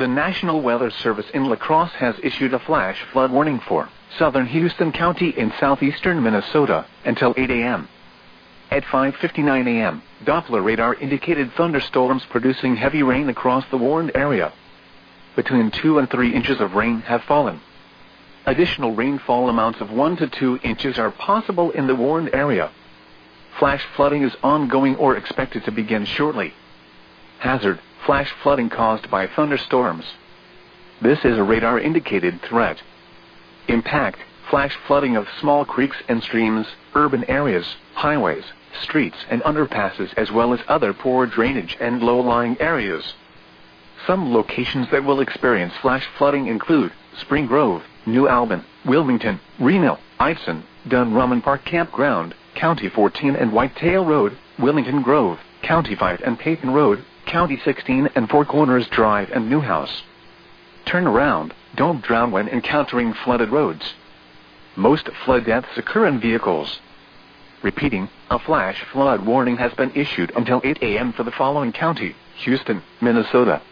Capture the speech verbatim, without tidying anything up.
The National Weather Service in La Crosse has issued a flash flood warning for southern Houston County in southeastern Minnesota until eight a m At five fifty-nine a m, Doppler radar indicated thunderstorms producing heavy rain across the warned area. Between two and three inches of rain have fallen. Additional rainfall amounts of one to two inches are possible in the warned area. Flash flooding is ongoing or expected to begin shortly. Hazard: flash flooding caused by thunderstorms. This is a radar-indicated threat. Impact: flash flooding of small creeks and streams, urban areas, highways, streets and underpasses, as well as other poor drainage and low-lying areas. Some locations that will experience flash flooding include Spring Grove, New Albin, Wilmington, Reno, Iveson, Dunrummon Park Campground, County fourteen and Whitetail Road, Willington Grove, County five and Peyton Road, County sixteen and Four Corners Drive and Newhouse. Turn around, don't drown when encountering flooded roads. Most flood deaths occur in vehicles. Repeating, a flash flood warning has been issued until eight a m for the following county: Houston, Minnesota,